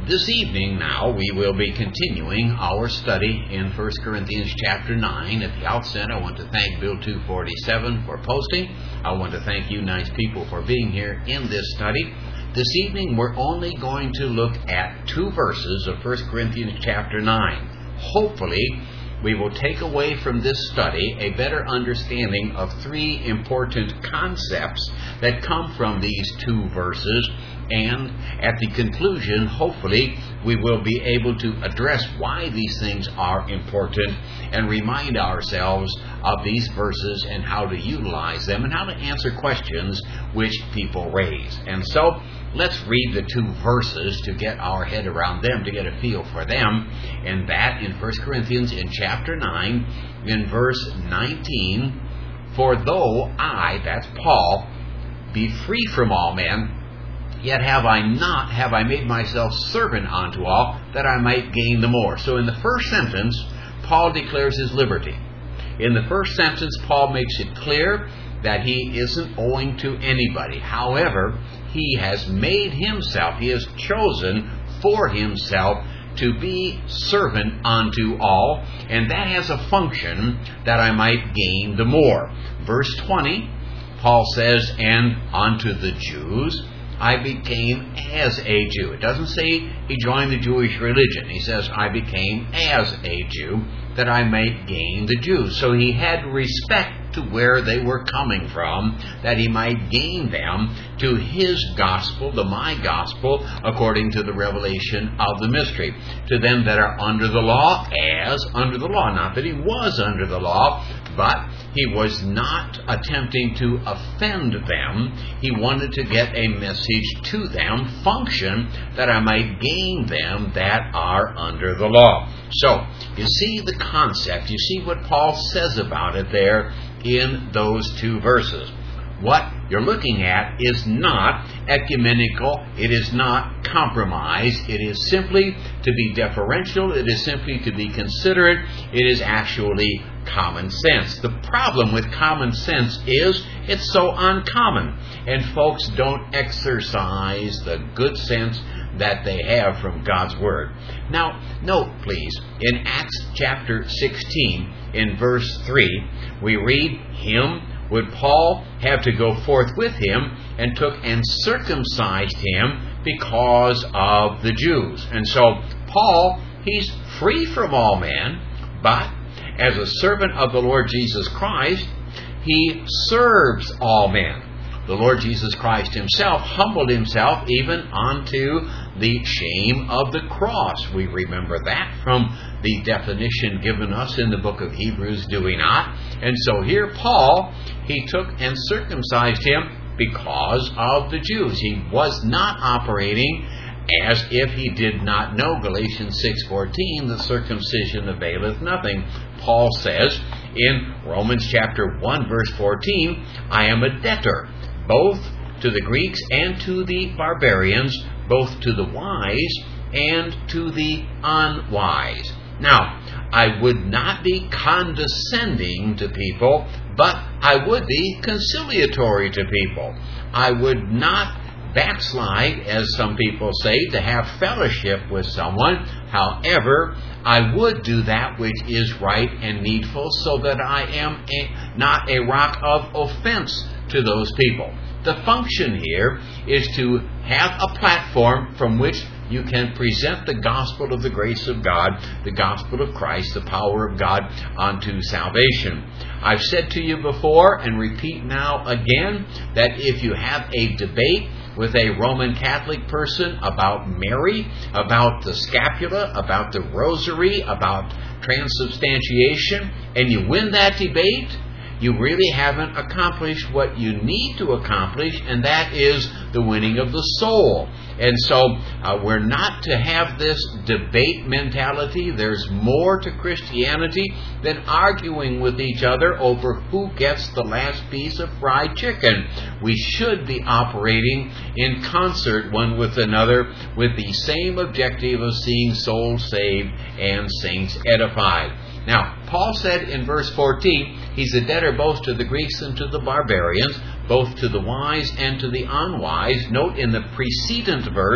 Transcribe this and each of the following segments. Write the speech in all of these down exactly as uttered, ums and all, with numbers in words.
This evening now we will be continuing our study in First Corinthians chapter nine. At the outset, I want to thank Bill two forty-seven for posting. I want to thank you nice people for being here in this study. This evening we're only going to look at two verses of First Corinthians chapter nine. Hopefully we will take away from this study a better understanding of three important concepts that come from these two verses. And at the conclusion, hopefully, we will be able to address why these things are important and remind ourselves of these verses and how to utilize them and how to answer questions which people raise. And so, let's read the two verses to get our head around them, to get a feel for them. And that in First Corinthians in chapter nine, in verse nineteen, "For though I," that's Paul, "be free from all men, yet have I not, have I made myself servant unto all, that I might gain the more." So in the first sentence, Paul declares his liberty. In the first sentence, Paul makes it clear that he isn't owing to anybody. However, he has made himself, he has chosen for himself to be servant unto all, and that has a function that I might gain the more. Verse twenty, Paul says, "And unto the Jews I became as a Jew." It doesn't say he joined the Jewish religion. He says, "I became as a Jew, that I might gain the Jews." So he had respect to where they were coming from, that he might gain them to his gospel, the my gospel, according to the revelation of the mystery. To them that are under the law, as under the law. Not that he was under the law, but he was not attempting to offend them. He wanted to get a message to them, function, that I might gain them that are under the law. So, you see the concept. You see what Paul says about it there in those two verses. What you're looking at is not ecumenical. It is not compromise. It is simply to be deferential. It is simply to be considerate. It is actually common sense. The problem with common sense is it's so uncommon, and folks don't exercise the good sense that they have from God's Word. Now, note please, in Acts chapter sixteen, in verse three, we read, "Him would Paul have to go forth with him, and took and circumcised him because of the Jews." And so, Paul, he's free from all men, but as a servant of the Lord Jesus Christ, he serves all men. The Lord Jesus Christ himself humbled himself even unto the shame of the cross. We remember that from the definition given us in the book of Hebrews, do we not? And so here Paul, he took and circumcised him because of the Jews. He was not operating as if he did not know Galatians six fourteen, "The circumcision availeth nothing." Paul says in Romans chapter one verse fourteen, "I am a debtor both to the Greeks and to the barbarians, both to the wise and to the unwise." Now, I would not be condescending to people, but I would be conciliatory to people. I would not backslide, as some people say, to have fellowship with someone. However, I would do that which is right and needful, so that I am a, not a rock of offense to those people. The function here is to have a platform from which you can present the gospel of the grace of God, the gospel of Christ, the power of God unto salvation. I've said to you before, and repeat now again, that if you have a debate with a Roman Catholic person about Mary, about the scapula, about the rosary, about transubstantiation, and you win that debate, you really haven't accomplished what you need to accomplish, and that is the winning of the soul. And so uh, we're not to have this debate mentality. There's more to Christianity than arguing with each other over who gets the last piece of fried chicken. We should be operating in concert one with another with the same objective of seeing souls saved and saints edified. Now, Paul said in verse fourteen, he's a debtor both to the Greeks and to the barbarians, both to the wise and to the unwise. Note in the precedent verse,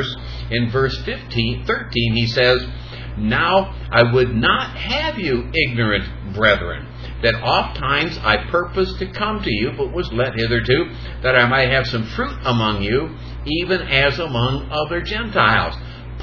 in verse fifteen, thirteen, he says, "Now I would not have you ignorant, brethren, that oft times I purposed to come to you, but was let hitherto, that I might have some fruit among you, even as among other Gentiles."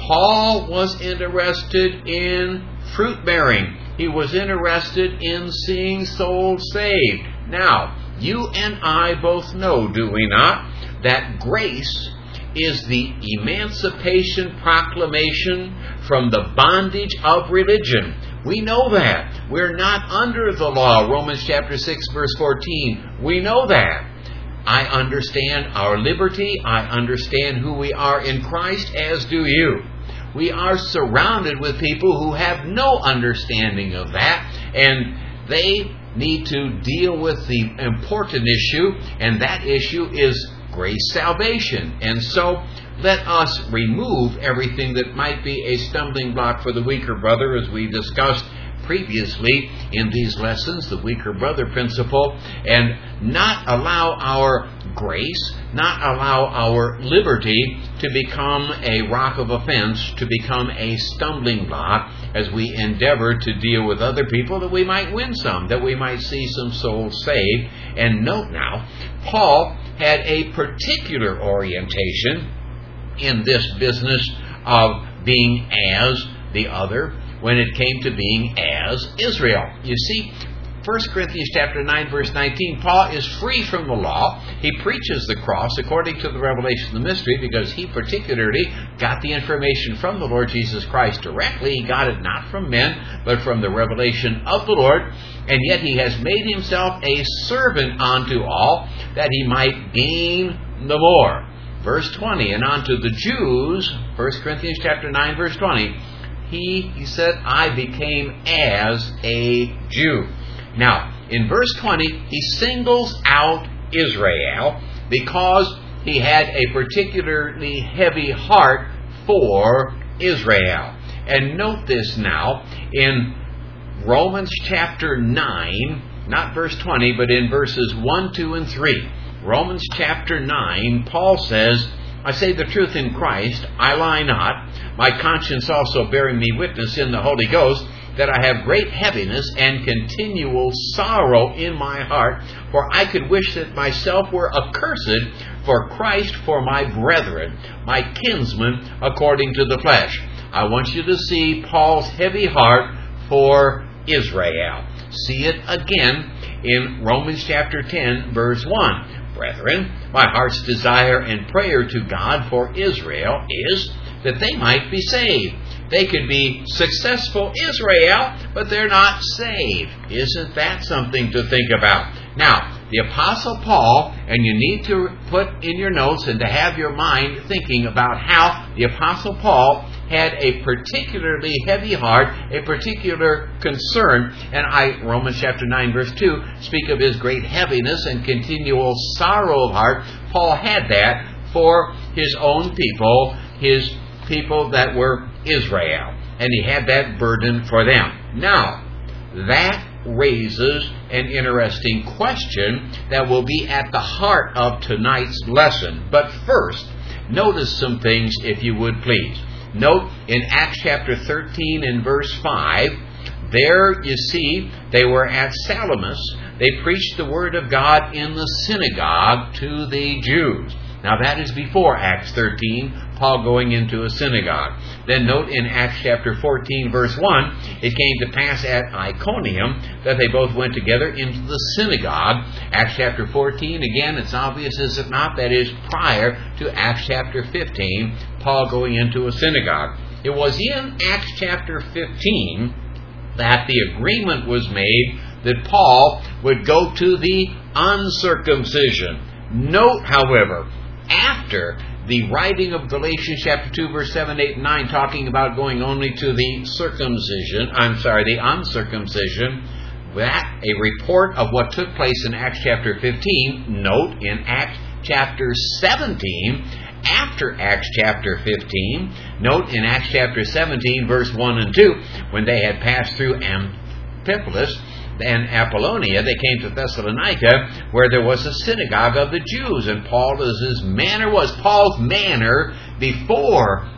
Paul was interested in fruit bearing. He was interested in seeing souls saved. Now, you and I both know, do we not, that grace is the emancipation proclamation from the bondage of religion. We know that. We're not under the law. Romans chapter six, verse fourteen. We know that. I understand our liberty. I understand who we are in Christ, as do you. We are surrounded with people who have no understanding of that, and they need to deal with the important issue, and that issue is grace salvation. And so let us remove everything that might be a stumbling block for the weaker brother, as we discussed previously in these lessons, the weaker brother principle, and not allow our grace, not allow our liberty to become a rock of offense, to become a stumbling block as we endeavor to deal with other people, that we might win some, that we might see some souls saved. And note now, Paul had a particular orientation in this business of being as the other when it came to being as Israel. You see, First Corinthians chapter nine, verse nineteen, Paul is free from the law. He preaches the cross according to the revelation of the mystery, because he particularly got the information from the Lord Jesus Christ directly. He got it not from men, but from the revelation of the Lord. And yet he has made himself a servant unto all, that he might gain the more. Verse twenty, and unto the Jews, First Corinthians chapter nine, verse twenty, He, he said, I became as a Jew. Now, in verse twenty, he singles out Israel because he had a particularly heavy heart for Israel. And note this now, in Romans chapter nine, not verse twenty, but in verses one, two, and three. Romans chapter nine, Paul says, I say the truth in Christ, I lie not, my conscience also bearing me witness in the Holy Ghost, that I have great heaviness and continual sorrow in my heart, for I could wish that myself were accursed for Christ, for my brethren, my kinsmen, according to the flesh. I want you to see Paul's heavy heart for Israel. See it again in Romans chapter ten, verse one. Brethren, my heart's desire and prayer to God for Israel is that they might be saved. They could be successful Israel, but they're not saved. Isn't that something to think about? Now, the Apostle Paul, and you need to put in your notes and to have your mind thinking about how the Apostle Paul had a particularly heavy heart, a particular concern, and I, Romans chapter nine, verse two, speak of his great heaviness and continual sorrow of heart. Paul had that for his own people, his people that were Israel, and he had that burden for them. Now, that raises an interesting question that will be at the heart of tonight's lesson. But first, notice some things, if you would please. Note in Acts chapter thirteen and verse five, there you see they were at Salamis. They preached the word of God in the synagogue to the Jews. Now that is before Acts thirteen, Paul going into a synagogue. Then note in Acts chapter fourteen, verse one, it came to pass at Iconium that they both went together into the synagogue. Acts chapter fourteen, again, it's obvious, is it not? That is prior to Acts chapter fifteen, Paul going into a synagogue. It was in Acts chapter fifteen that the agreement was made that Paul would go to the uncircumcision. Note, however, after the writing of Galatians chapter two, verse seven, eight, and nine, talking about going only to the circumcision, I'm sorry, the uncircumcision, that a report of what took place in Acts chapter fifteen, note in Acts chapter seventeen, after Acts chapter fifteen, note in Acts chapter seventeen, verse one and two, when they had passed through Amphipolis and Apollonia, they came to Thessalonica, where there was a synagogue of the Jews. And Paul, as his manner was, Paul's manner before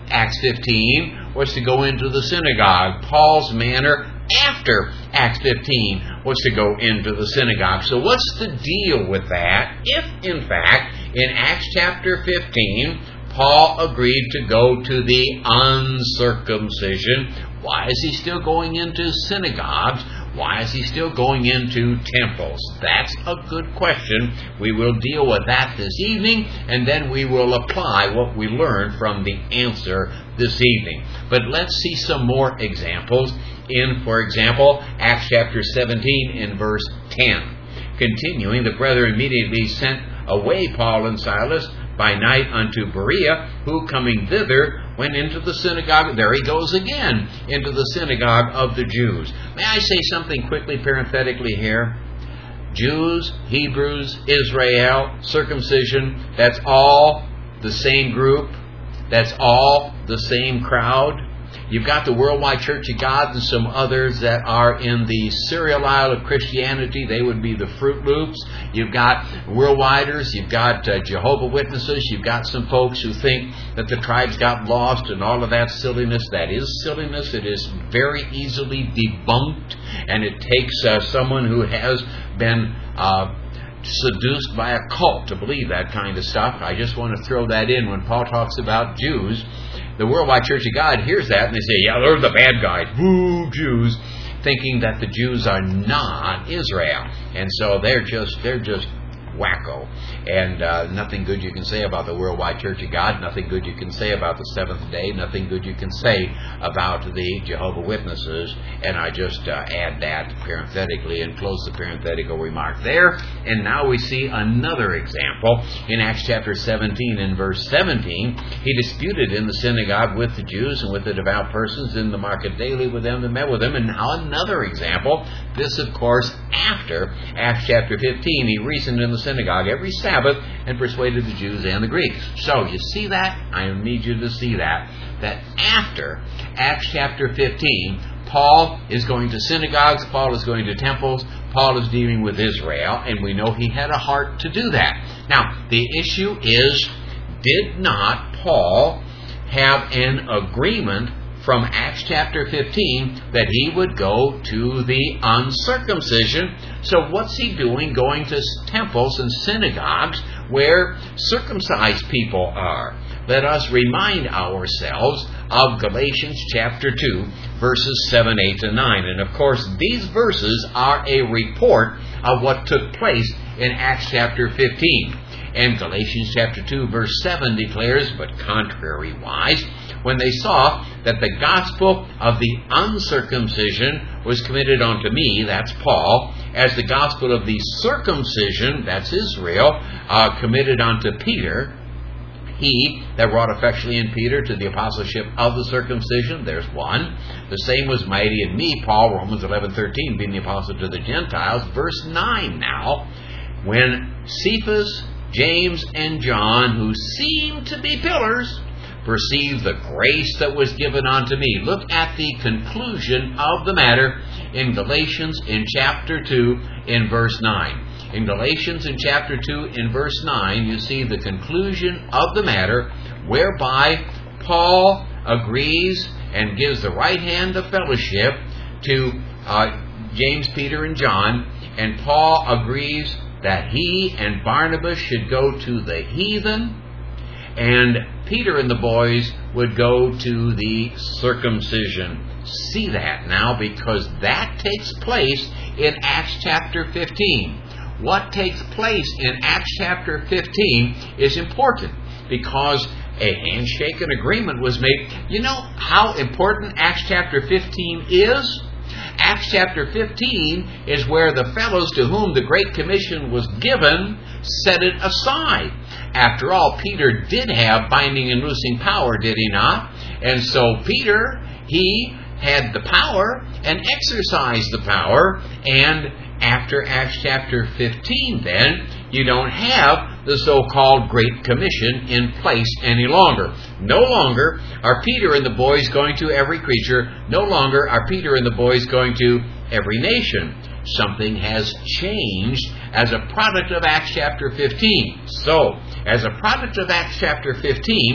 Acts fifteen was to go into the synagogue. Paul's manner after Acts fifteen was to go into the synagogue. So what's the deal with that? If, in fact, in Acts chapter fifteen, Paul agreed to go to the uncircumcision, why is he still going into synagogues? Why is he still going into temples? That's a good question. We will deal with that this evening, and then we will apply what we learned from the answer this evening. But let's see some more examples in, for example, Acts chapter seventeen in verse ten. Continuing, the brethren immediately sent away Paul and Silas by night unto Berea, who coming thither went into the synagogue. There he goes again, into the synagogue of the Jews. May I say something quickly parenthetically here? Jews, Hebrews, Israel, circumcision, that's all the same group. That's all the same crowd. You've got the Worldwide Church of God and some others that are in the cereal aisle of Christianity. They would be the Fruit Loops. You've got Worldwiders. You've got uh, Jehovah Witnesses. You've got some folks who think that the tribes got lost and all of that silliness. That is silliness. It is very easily debunked. And it takes uh, someone who has been uh, seduced by a cult to believe that kind of stuff. I just want to throw that in when Paul talks about Jews. The Worldwide Church of God hears that and they say, yeah, they're the bad guys. Boo, Jews. Thinking that the Jews are not Israel. And so they're just they're just wacko. And uh, nothing good you can say about the Worldwide Church of God. Nothing good you can say about the Seventh Day. Nothing good you can say about the Jehovah Witnesses. And I just uh, add that parenthetically and close the parenthetical remark there. And now we see another example in Acts chapter seventeen and verse seventeen. He disputed in the synagogue with the Jews and with the devout persons in the market daily with them and met with them. And now another example. This, of course, after Acts chapter fifteen. He reasoned in the synagogue every Sabbath and persuaded the Jews and the Greeks. So you see that? I need you to see that. That after Acts chapter fifteen, Paul is going to synagogues, Paul is going to temples, Paul is dealing with Israel, and we know he had a heart to do that. Now, the issue is, did not Paul have an agreement from Acts chapter fifteen that he would go to the uncircumcision? So what's he doing going to temples and synagogues where circumcised people are? Let us remind ourselves of Galatians chapter two, verses seven, eight, and nine. And of course, these verses are a report of what took place in Acts chapter fifteen. And Galatians chapter two, verse seven declares, but contrariwise, when they saw that the gospel of the uncircumcision was committed unto me, that's Paul, as the gospel of the circumcision, that's Israel, uh, committed unto Peter, he that wrought effectually in Peter to the apostleship of the circumcision, there's one. The same was mighty in me, Paul, Romans eleven thirteen, being the apostle to the Gentiles. Verse nine now, when Cephas, James, and John, who seemed to be pillars, perceived the grace that was given unto me. Look at the conclusion of the matter in Galatians in chapter two in verse nine. In Galatians in chapter two in verse nine, you see the conclusion of the matter whereby Paul agrees and gives the right hand of fellowship to uh, James, Peter, and John, and Paul agrees that he and Barnabas should go to the heathen, and Peter and the boys would go to the circumcision. See that now, because that takes place in Acts chapter fifteen. What takes place in Acts chapter fifteen is important, because a handshake and agreement was made. You know how important Acts chapter fifteen is? Acts chapter fifteen is where the fellows to whom the Great Commission was given set it aside. After all, Peter did have binding and loosing power, did he not? And so Peter, he had the power and exercised the power. And after Acts chapter fifteen, then, you don't have the so-called Great Commission in place any longer. No longer are Peter and the boys going to every creature. No longer are Peter and the boys going to every nation. Something has changed as a product of Acts chapter fifteen. So, as a product of Acts chapter fifteen,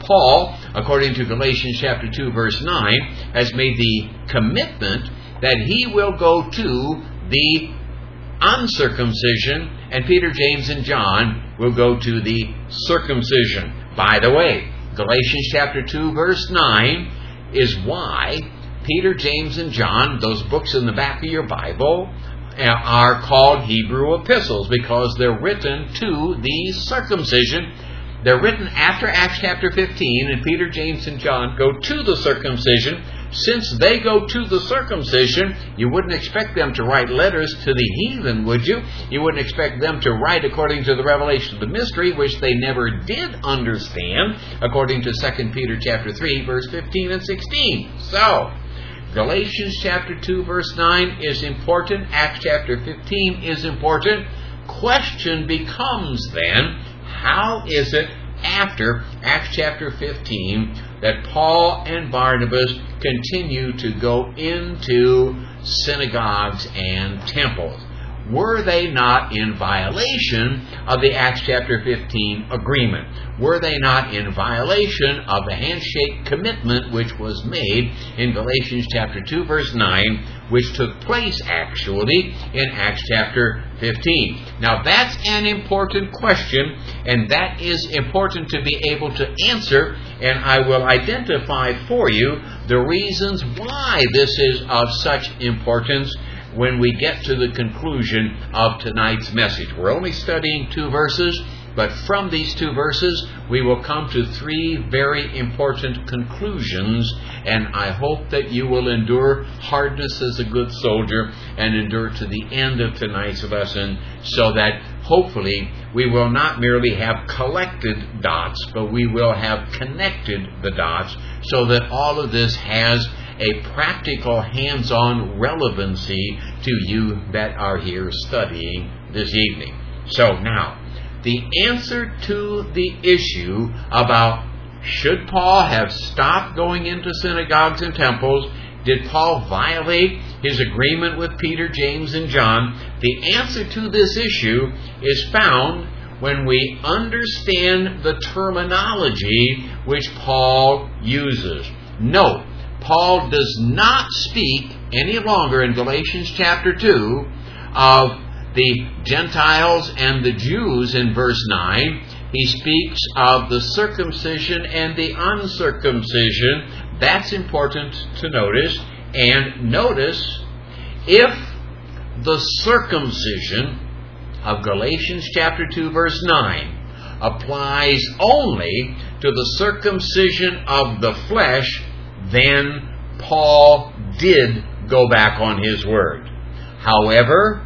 Paul, according to Galatians chapter two, verse nine, has made the commitment that he will go to the uncircumcision, and Peter, James, and John will go to the circumcision. By the way, Galatians chapter two, verse nine is why Peter, James, and John, those books in the back of your Bible, are called Hebrew epistles, because they're written to the circumcision. They're written after Acts chapter fifteen, and Peter, James, and John go to the circumcision. Since they go to the circumcision, you wouldn't expect them to write letters to the heathen, would you? You wouldn't expect them to write according to the revelation of the mystery, which they never did understand, according to Second Peter chapter three, verse fifteen and sixteen. So, Galatians chapter two, verse nine is important. Acts chapter fifteen is important. Question becomes then, how is it after Acts chapter fifteen that Paul and Barnabas continue to go into synagogues and temples? Were they not in violation of the Acts chapter fifteen agreement? Were they not in violation of the handshake commitment which was made in Galatians chapter two, verse nine, which took place actually in Acts chapter fifteen? Now that's an important question, and that is important to be able to answer, and I will identify for you the reasons why this is of such importance when we get to the conclusion of tonight's message. We're only studying two verses, but from these two verses we will come to three very important conclusions, and I hope that you will endure hardness as a good soldier and endure to the end of tonight's lesson, so that hopefully we will not merely have collected dots, but we will have connected the dots, so that all of this has a practical, hands-on relevancy to you that are here studying this evening. So now, the answer to the issue about should Paul have stopped going into synagogues and temples, did Paul violate his agreement with Peter, James, and John? The answer to this issue is found when we understand the terminology which Paul uses. Note, Paul does not speak any longer in Galatians chapter two of the Gentiles and the Jews in verse nine. He speaks of the circumcision and the uncircumcision. That's important to notice. And notice, if the circumcision of Galatians chapter two verse nine applies only to the circumcision of the flesh, then Paul did go back on his word. However,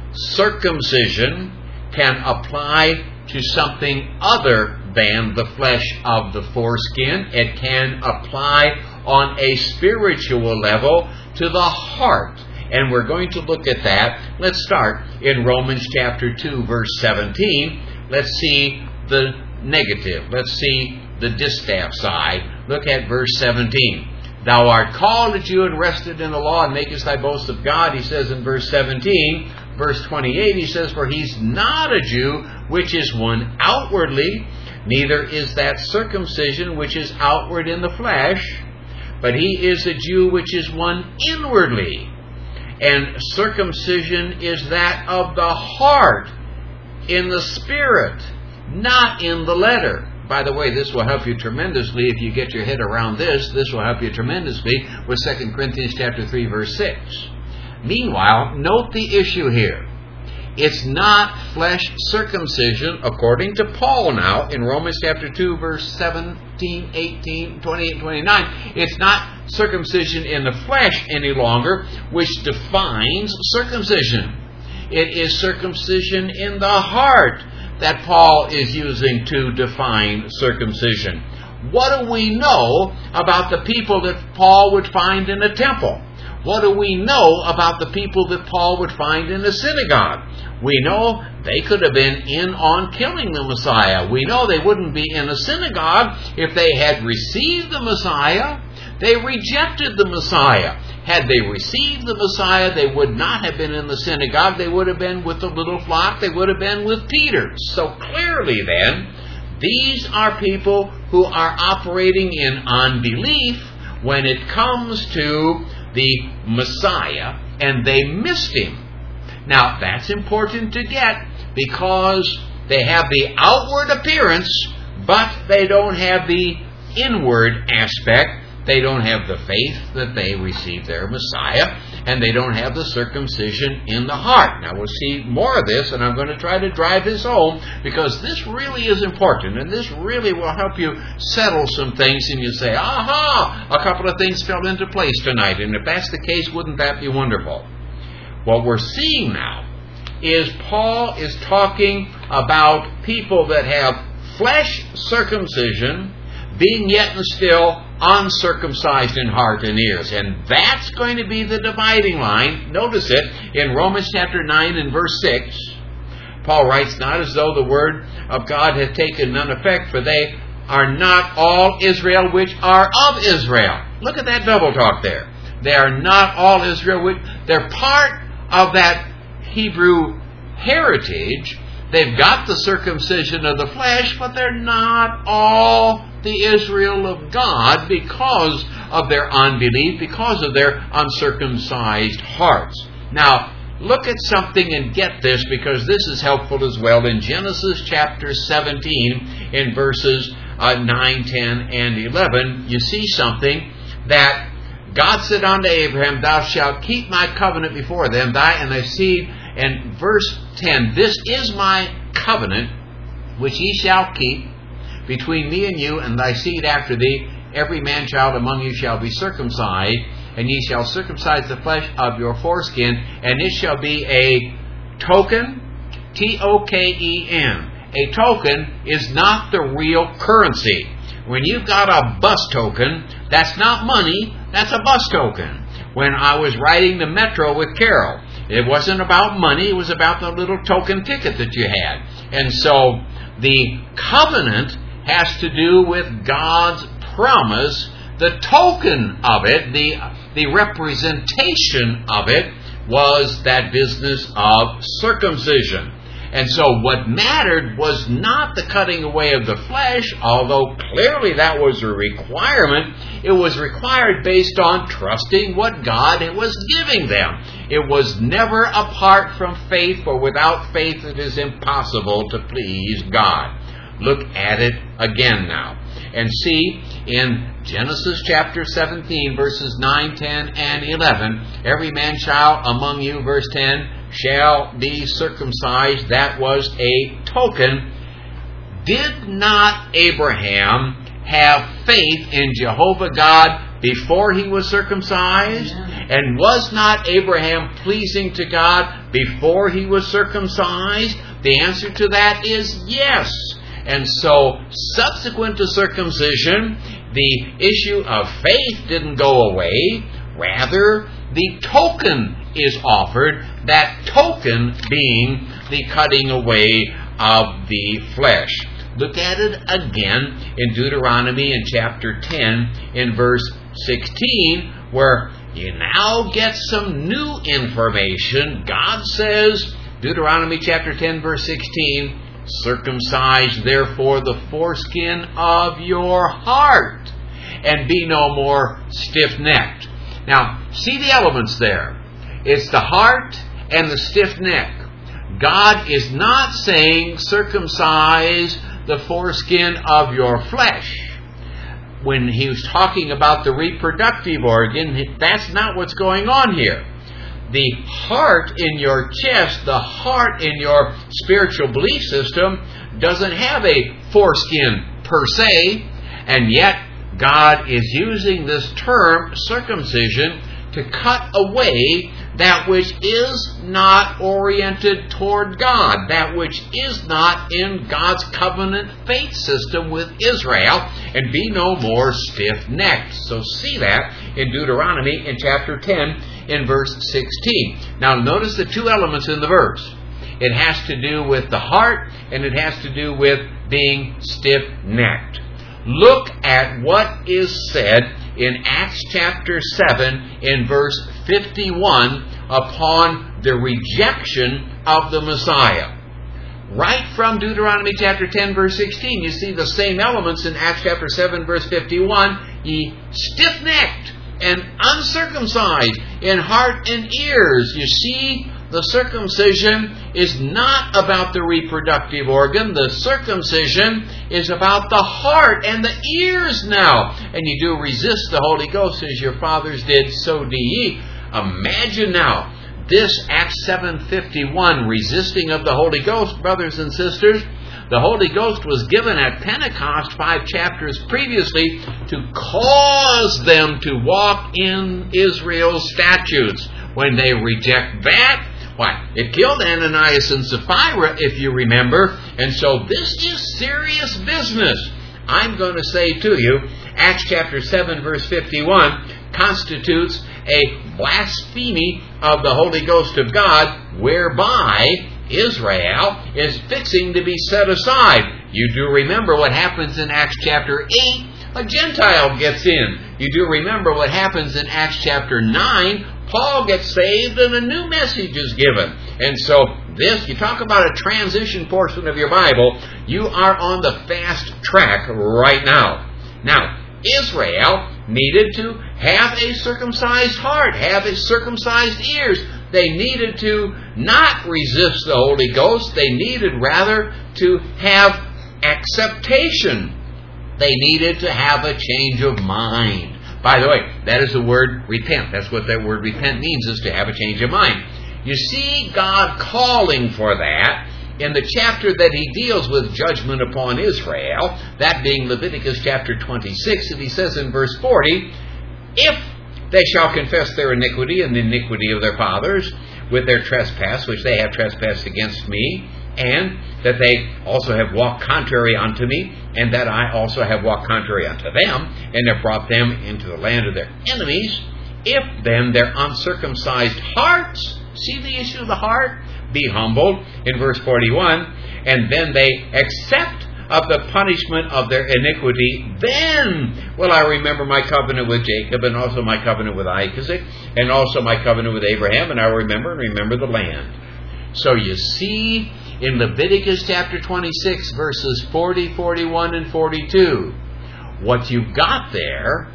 circumcision can apply to something other than the flesh of the foreskin. It can apply on a spiritual level to the heart. And we're going to look at that. Let's start in Romans chapter two, verse seventeen. Let's see the negative. Let's see the distaff side. Look at verse seventeen. Thou art called a Jew and rested in the law, and makest thy boast of God, he says in verse seventeen. Verse twenty-eight, he says, for he's not a Jew, which is one outwardly, neither is that circumcision which is outward in the flesh, but he is a Jew which is one inwardly. And circumcision is that of the heart, in the spirit, not in the letter. By the way, this will help you tremendously if you get your head around this. This will help you tremendously with Second Corinthians chapter three, verse six. Meanwhile, note the issue here. It's not flesh circumcision, according to Paul now, in Romans chapter two, verse seventeen, eighteen, twenty-eight, twenty-nine. It's not circumcision in the flesh any longer, which defines circumcision. It is circumcision in the heart that Paul is using to define circumcision. What do we know about the people that Paul would find in a temple? What do we know about the people that Paul would find in a synagogue? We know they could have been in on killing the Messiah. We know they wouldn't be in a synagogue if they had received the Messiah. They rejected the Messiah. Had they received the Messiah, they would not have been in the synagogue. They would have been with the little flock. They would have been with Peter. So clearly then, These are people who are operating in unbelief when it comes to the Messiah, and they missed him. Now, that's important to get because they have the outward appearance, but they don't have the inward aspect. They don't have the faith that they received their Messiah, and they don't have the circumcision in the heart. Now, we'll see more of this, and I'm going to try to drive this home because this really is important, and this really will help you settle some things, and you say, aha, a couple of things fell into place tonight, and if that's the case, wouldn't that be wonderful? What we're seeing now is Paul is talking about people that have flesh circumcision, being yet and still uncircumcised in heart and ears. And that's going to be the dividing line. Notice it in Romans chapter nine and verse six. Paul writes, not as though the word of God hath taken none effect, for they are not all Israel which are of Israel. Look at that double talk there. They are not all Israel which... They're part of that Hebrew heritage. They've got the circumcision of the flesh, but they're not all the Israel of God because of their unbelief, because of their uncircumcised hearts. Now, look at something and get this, because this is helpful as well. In Genesis chapter seventeen, in verses uh, nine, ten, and eleven, you see something that God said unto Abraham, thou shalt keep my covenant before them, thy and thy seed. And verse ten, this is my covenant which ye shall keep between me and you and thy seed after thee. Every man child among you shall be circumcised, and ye shall circumcise the flesh of your foreskin, and it shall be a token, T O K E N. A token is not the real currency. When you've got a bus token, that's not money, that's a bus token. When I was riding the metro with Carol, it wasn't about money, it was about the little token ticket that you had. And so the covenant has to do with God's promise. The token of it, the, the representation of it, was that business of circumcision. And so what mattered was not the cutting away of the flesh, although clearly that was a requirement. It was required based on trusting what God was giving them. It was never apart from faith, for without faith it is impossible to please God. Look at it again now. And see, in Genesis chapter seventeen, verses nine, ten, and eleven, every man child among you, verse ten, shall be circumcised. That was a token. Did not Abraham have faith in Jehovah God before he was circumcised? And was not Abraham pleasing to God before he was circumcised? The answer to that is yes. And so, subsequent to circumcision, the issue of faith didn't go away. Rather, the token is offered, that token being the cutting away of the flesh. Look at it again in Deuteronomy in chapter ten, in verse sixteen, where you now get some new information. God says, Deuteronomy chapter ten, verse sixteen, circumcise therefore the foreskin of your heart, and be no more stiff-necked. Now, see the elements there. It's the heart and the stiff neck. God is not saying circumcise the foreskin of your flesh. When he was talking about the reproductive organ, that's not what's going on here. The heart in your chest, the heart in your spiritual belief system, doesn't have a foreskin per se, and yet God is using this term, circumcision, to cut away that which is not oriented toward God, that which is not in God's covenant faith system with Israel, and be no more stiff-necked. So see that in Deuteronomy in chapter ten, in verse sixteen. Now notice the two elements in the verse. It has to do with the heart, and it has to do with being stiff-necked. Look at what is said in Acts chapter seven, in verse fifty-one, upon the rejection of the Messiah. right from Deuteronomy chapter ten, verse sixteen. You see the same elements in Acts chapter seven, verse fifty-one. Ye stiff-necked and uncircumcised in heart and ears. You see, the circumcision is not about the reproductive organ. The circumcision is about the heart and the ears now. And you do resist the Holy Ghost as your fathers did, so do ye. Imagine now this Acts seven fifty-one, resisting of the Holy Ghost, brothers and sisters. The Holy Ghost was given at Pentecost five chapters previously to cause them to walk in Israel's statutes. When they reject that, why, it killed Ananias and Sapphira, if you remember. And so this is serious business. I'm going to say to you, Acts chapter seven, verse fifty-one, constitutes a blasphemy of the Holy Ghost of God, whereby Israel is fixing to be set aside. You do remember what happens in Acts chapter eight. A Gentile gets in. You do remember what happens in Acts chapter nine. Paul gets saved and a new message is given. And so this, you talk about a transition portion of your Bible, you are on the fast track right now. Now, Israel needed to have a circumcised heart, have a circumcised ears. They needed to not resist the Holy Ghost. They needed rather to have acceptation. They needed to have a change of mind. By the way, that is the word repent. That's what that word repent means, is to have a change of mind. You see God calling for that in the chapter that he deals with judgment upon Israel, that being Leviticus chapter twenty-six, and he says in verse forty, if they shall confess their iniquity and the iniquity of their fathers with their trespass, which they have trespassed against me, and that they also have walked contrary unto me, and that I also have walked contrary unto them, and have brought them into the land of their enemies, if then their uncircumcised hearts, see the issue of the heart, be humbled, in verse forty-one, and then they accept of the punishment of their iniquity, then will I remember my covenant with Jacob, and also my covenant with Isaac, and also my covenant with Abraham, and I will remember and remember the land. So you see, in Leviticus chapter twenty-six, verses forty, forty-one, and forty-two, what you've got there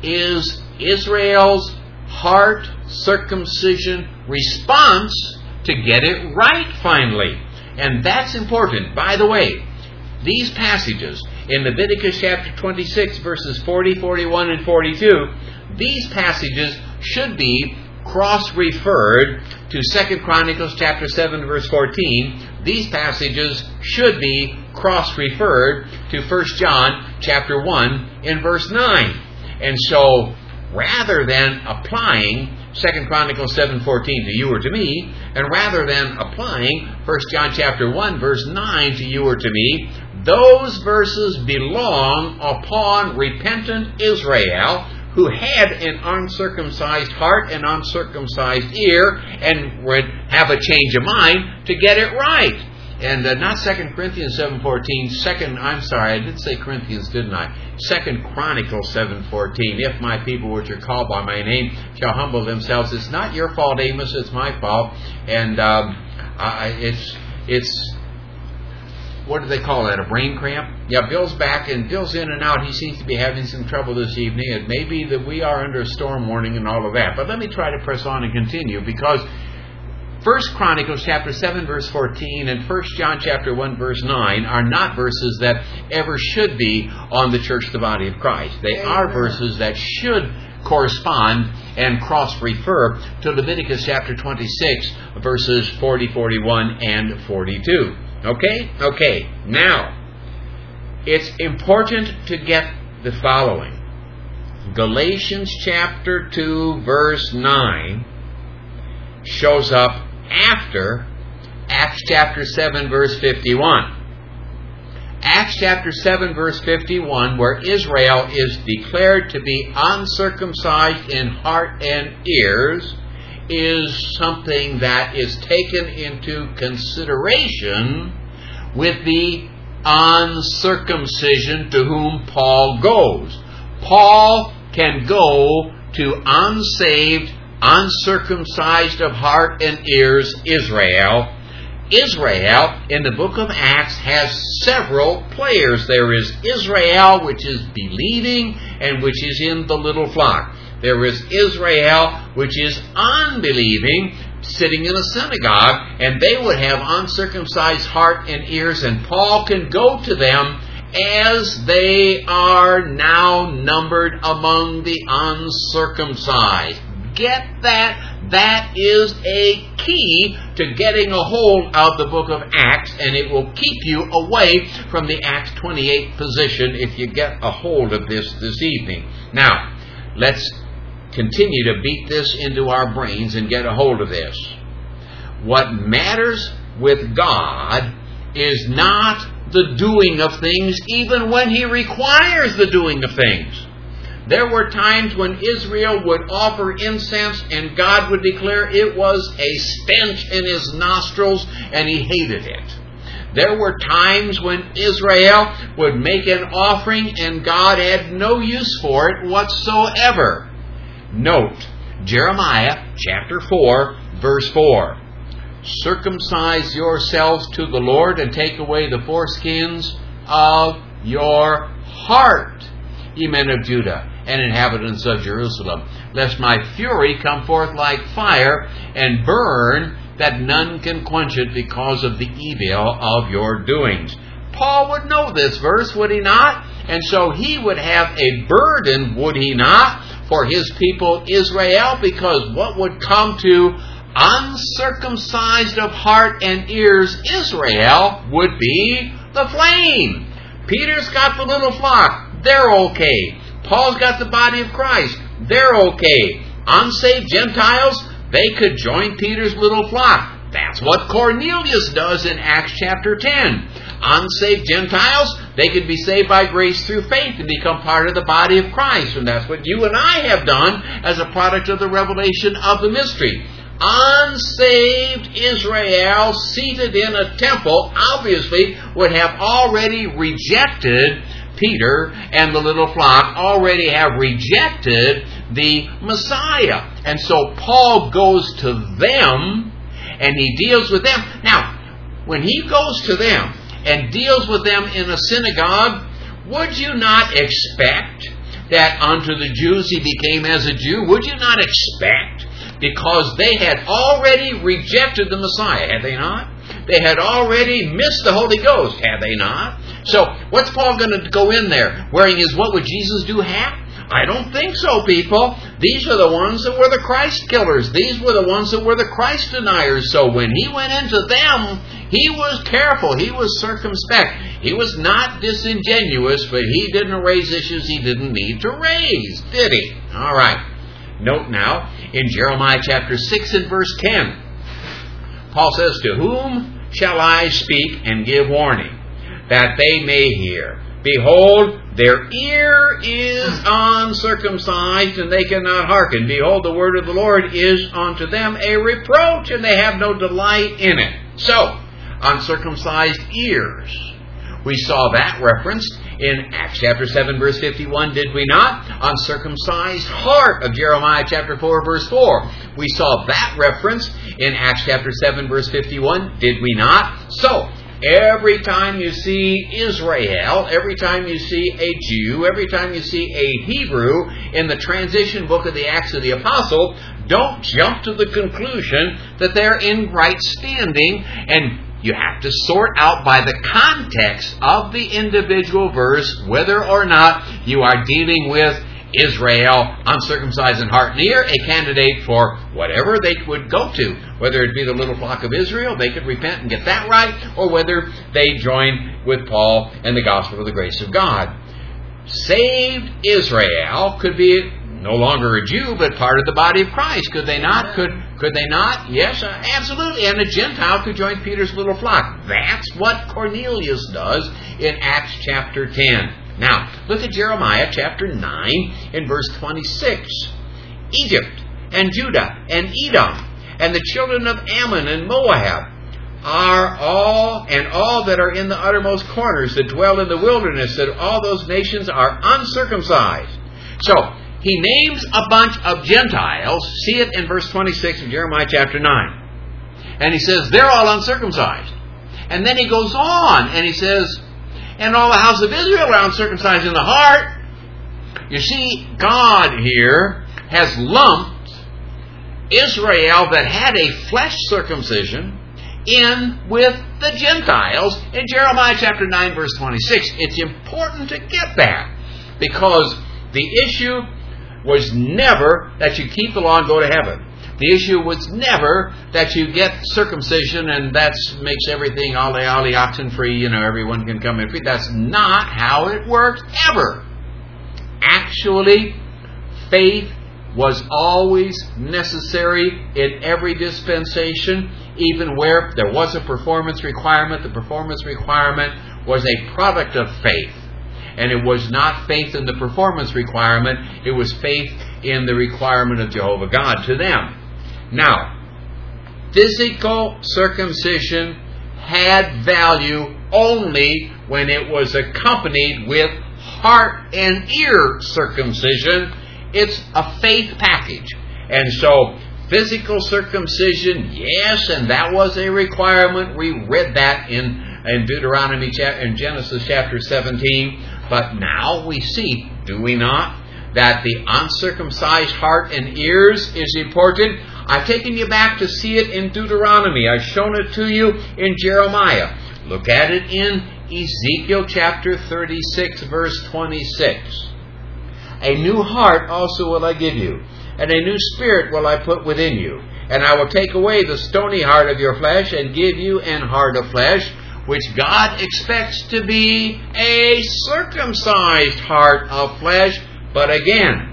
is Israel's heart circumcision response to get it right finally. And that's important. By the way, these passages in Leviticus chapter twenty-six, verses forty, forty-one, and forty-two, these passages should be cross-referred to Second Chronicles chapter seven, verse fourteen. These passages should be cross-referred to First John chapter one in verse nine. And so, rather than applying Second Chronicles seven fourteen to you or to me, and rather than applying First John chapter one, verse nine to you or to me, those verses belong upon repentant Israel, who had an uncircumcised heart and uncircumcised ear, and would have a change of mind to get it right. And uh, not Second Corinthians seven fourteen, second, I'm sorry, I did say Corinthians, didn't I? Second Chronicles seven fourteen, if my people which are called by my name shall humble themselves. It's not your fault, Amos, it's my fault. And um, I, it's, it's, what do they call that, a brain cramp? Yeah, Bill's back, and Bill's in and out. He seems to be having some trouble this evening. It may be that we are under a storm warning and all of that. But let me try to press on and continue, because First Chronicles chapter seven, verse fourteen, and First John chapter one, verse nine are not verses that ever should be on the church, the body of Christ. They Amen. Are verses that should correspond and cross-refer to Leviticus chapter twenty-six, verses forty, forty-one, and forty-two. Okay? Okay. Now, it's important to get the following. Galatians chapter two, verse nine shows up after Acts chapter seven, verse fifty-one. Acts chapter seven, verse fifty-one, where Israel is declared to be uncircumcised in heart and ears, is something that is taken into consideration with the uncircumcision to whom Paul goes. Paul can go to unsaved, uncircumcised of heart and ears Israel Israel in the book of Acts has several players. There is Israel, which is believing and which is in the little flock. There is Israel, which is unbelieving, sitting in a synagogue, and they would have uncircumcised heart and ears, and Paul can go to them as they are now numbered among the uncircumcised. Get that? That is a key to getting a hold of the book of Acts, and it will keep you away from the Acts twenty-eight position if you get a hold of this this evening. Now, let's continue to beat this into our brains and get a hold of this. What matters with God is not the doing of things, even when He requires the doing of things. There were times when Israel would offer incense and God would declare it was a stench in His nostrils and He hated it. There were times when Israel would make an offering and God had no use for it whatsoever. Note, Jeremiah chapter four, verse four. Circumcise yourselves to the Lord and take away the foreskins of your heart, ye men of Judah and inhabitants of Jerusalem, lest my fury come forth like fire and burn, that none can quench it because of the evil of your doings. Paul would know this verse, would he not? And so he would have a burden, would he not, for his people Israel, because what would come to uncircumcised of heart and ears Israel would be the flame. Peter's got the little flock. They're okay. Paul's got the body of Christ. They're okay. Unsaved Gentiles, they could join Peter's little flock. That's what Cornelius does in Acts chapter ten. Unsaved Gentiles, they could be saved by grace through faith and become part of the body of Christ. And that's what you and I have done as a product of the revelation of the mystery. Unsaved Israel, seated in a temple, obviously would have already rejected Peter and the little flock, already have rejected the Messiah. And so Paul goes to them and he deals with them. Now, when he goes to them and deals with them in a synagogue, would you not expect that unto the Jews he became as a Jew? Would you not expect, because they had already rejected the Messiah, had they not? They had already missed the Holy Ghost, had they not? So, what's Paul going to go in there wearing his what would Jesus do hat? I don't think so, people. These are the ones that were the Christ killers. These were the ones that were the Christ deniers. So when he went into them, he was careful. He was circumspect. He was not disingenuous, but he didn't raise issues he didn't need to raise, did he? All right. Note now, in Jeremiah chapter six and verse ten, Paul says, to whom shall I speak and give warning, that they may hear? Behold, their ear is uncircumcised, and they cannot hearken. Behold, the word of the Lord is unto them a reproach, and they have no delight in it. So, uncircumcised ears. We saw that referenced in Acts chapter seven, verse fifty-one, did we not? Uncircumcised heart of Jeremiah chapter four, verse four. We saw that reference in Acts chapter seven, verse fifty-one, did we not? So, every time you see Israel, every time you see a Jew, every time you see a Hebrew in the transition book of the Acts of the Apostle, don't jump to the conclusion that they're in right standing, and you have to sort out by the context of the individual verse whether or not you are dealing with Israel, uncircumcised in heart and ear, a candidate for whatever they would go to. Whether it be the little flock of Israel, they could repent and get that right, or whether they join with Paul and the gospel of the grace of God. Saved Israel could be no longer a Jew, but part of the body of Christ. Could they not? Could could they not? Yes, uh, absolutely. And a Gentile could join Peter's little flock. That's what Cornelius does in Acts chapter ten. Now, look at Jeremiah chapter nine in verse twenty-six. Egypt and Judah and Edom and the children of Ammon and Moab are all, and all that are in the uttermost corners that dwell in the wilderness, that all those nations are uncircumcised. So, he names a bunch of Gentiles. See it in verse twenty-six of Jeremiah chapter nine. And he says, they're all uncircumcised. And then he goes on and he says, and all the house of Israel are uncircumcised in the heart. You see, God here has lumped Israel that had a flesh circumcision in with the Gentiles in Jeremiah chapter nine verse twenty-six. It's important to get that, because the issue was never that you keep the law and go to heaven. The issue was never that you get circumcision and that makes everything ollie ollie oxen free, you know, everyone can come in free. That's not how it worked ever. Actually, faith was always necessary in every dispensation, even where there was a performance requirement. The performance requirement was a product of faith. And it was not faith in the performance requirement, it was faith in the requirement of Jehovah God to them. Now, physical circumcision had value only when it was accompanied with heart and ear circumcision. It's a faith package. And so, physical circumcision, yes, and that was a requirement. We read that in, in Deuteronomy, in Genesis chapter seventeen. But now we see, do we not, that the uncircumcised heart and ears is important? I've taken you back to see it in Deuteronomy. I've shown it to you in Jeremiah. Look at it in Ezekiel chapter thirty-six, verse twenty-six. A new heart also will I give you, and a new spirit will I put within you. And I will take away the stony heart of your flesh, and give you an heart of flesh, which God expects to be a circumcised heart of flesh. But again,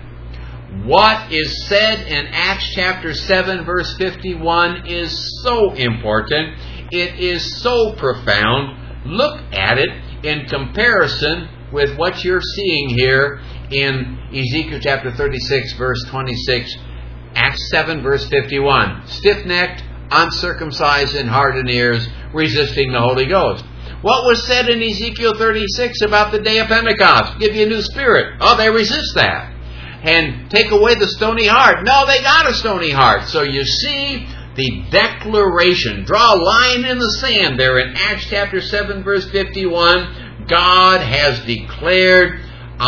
what is said in Acts chapter seven verse fifty-one is so important. It is so profound. Look at it in comparison with what you're seeing here in Ezekiel chapter thirty-six verse twenty-six, Acts seven verse fifty-one. Stiff-necked, uncircumcised in heart and ears, resisting the Holy Ghost. What was said in Ezekiel thirty-six about the day of Pentecost? Give you a new spirit. Oh, they resist that. And take away the stony heart. No, they got a stony heart. So you see the declaration. Draw a line in the sand there in Acts chapter seven verse fifty-one. God has declared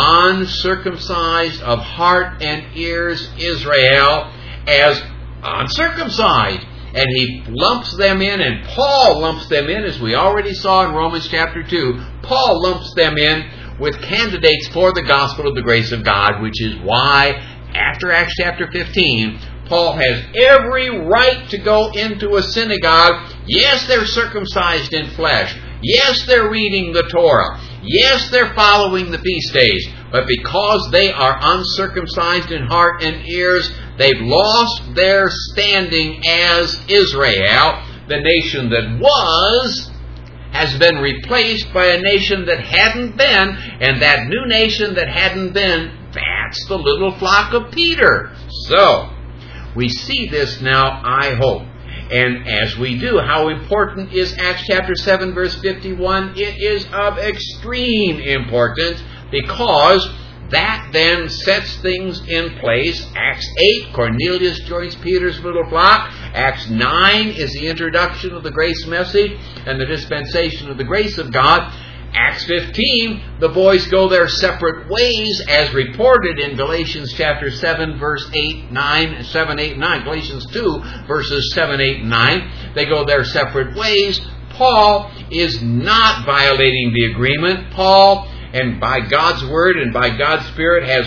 uncircumcised of heart and ears Israel as uncircumcised. And he lumps them in, and Paul lumps them in, as we already saw in Romans chapter two. Paul lumps them in with candidates for the gospel of the grace of God, which is why, after Acts chapter fifteen, Paul has every right to go into a synagogue. Yes, they're circumcised in flesh. Yes, they're reading the Torah. Yes, they're following the feast days. But because they are uncircumcised in heart and ears, they've lost their standing as Israel. The nation that was has been replaced by a nation that hadn't been. And that new nation that hadn't been, that's the little flock of Peter. So, we see this now, I hope. And as we do, how important is Acts chapter seven verse fifty-one? It is of extreme importance, because that then sets things in place. Acts eight, Cornelius joins Peter's little flock. Acts nine is the introduction of the grace message and the dispensation of the grace of God. Acts fifteen, the boys go their separate ways, as reported in Galatians chapter seven, verse eight, nine, seven, eight, nine. Galatians two, verses seven, eight, and nine. They go their separate ways. Paul is not violating the agreement. Paul, and by God's word and by God's Spirit, has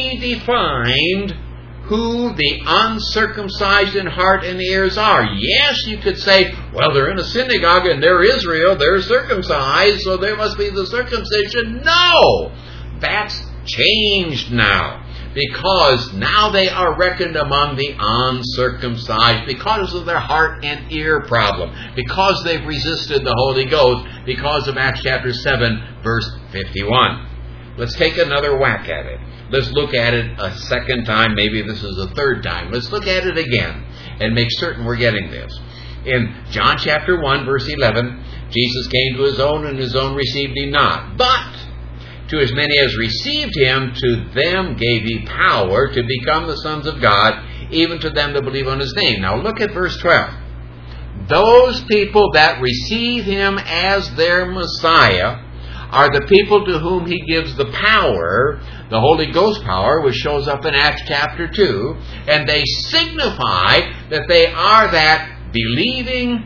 redefined who the uncircumcised in heart and ears are. Yes, you could say, well, they're in a synagogue and they're Israel, they're circumcised, so there must be the circumcision. No! That's changed now. Because now they are reckoned among the uncircumcised because of their heart and ear problem. Because they've resisted the Holy Ghost. Because of Acts chapter seven, verse fifty-one. Let's take another whack at it. Let's look at it a second time. Maybe this is a third time. Let's look at it again and make certain we're getting this. In John chapter one, verse eleven, Jesus came to his own, and his own received him not. But to as many as received him, to them gave he power to become the sons of God, even to them that believe on his name. Now look at verse twelve. those people that receive Him as their Messiah are the people to whom He gives the power, the Holy Ghost power, which shows up in Acts chapter two, and they signify that they are that believing